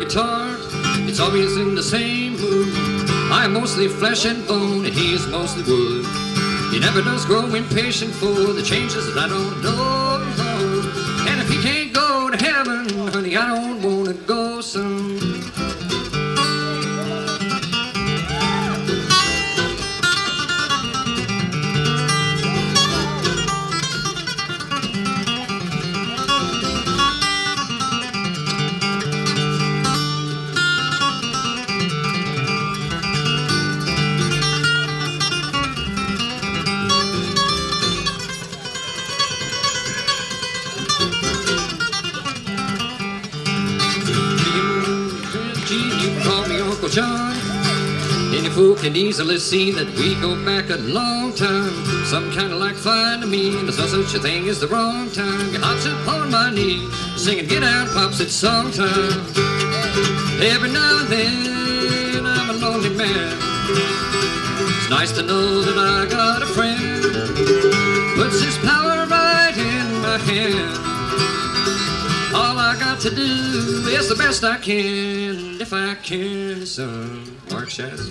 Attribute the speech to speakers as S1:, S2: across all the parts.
S1: guitar, it's always in the same mood. I am mostly flesh and bone, and he is mostly wood. He never does grow impatient for the changes that I don't know. And if he can't go to heaven, honey, I don't wanna go some. John, any fool can easily see that we go back a long time. Some kind of like fine to me, there's no such a thing as the wrong time. Get hops upon my knee, singing Get Out Pops, it's song time. Every now and then I'm a lonely man. It's nice to know that I got a friend. Puts his power right in my hand. All I got to do is the best I can, if I can, son. Mark Shaz.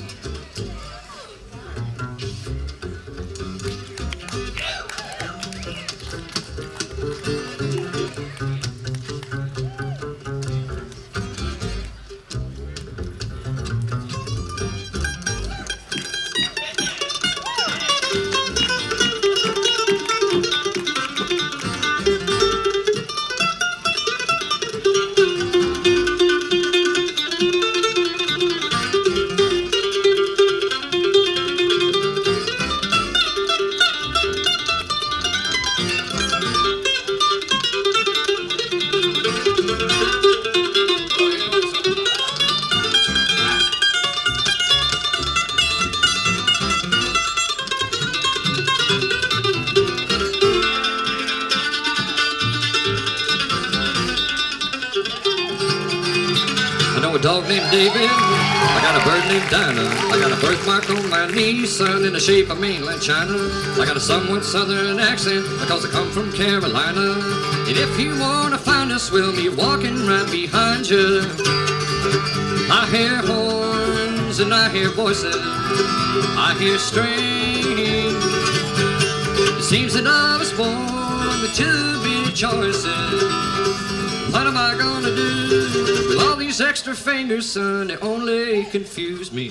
S1: A dog named David, I got a bird named Dinah, I got a birthmark on my knee, son, in the shape of mainland China. I got a somewhat southern accent because I come from Carolina. And if you wanna find us, we'll be walking right behind you. I hear horns and I hear voices, I hear strings. It seems that I was born with too many choices. What am I gonna do with all these extra fingers, son? They only confuse me.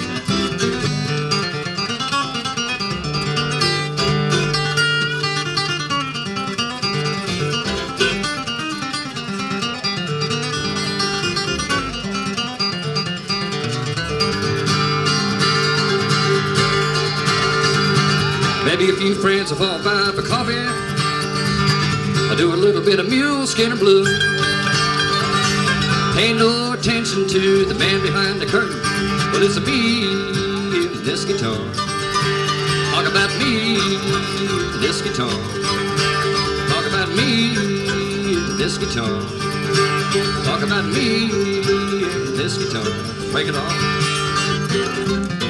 S1: Maybe a few friends will fall by for coffee. I do a little bit of mule skin or blue. Pay no attention to the man behind the curtain. Well, it's me and this guitar. Talk about me and this guitar. Talk about me and this guitar. Talk about me and this guitar. Break it off.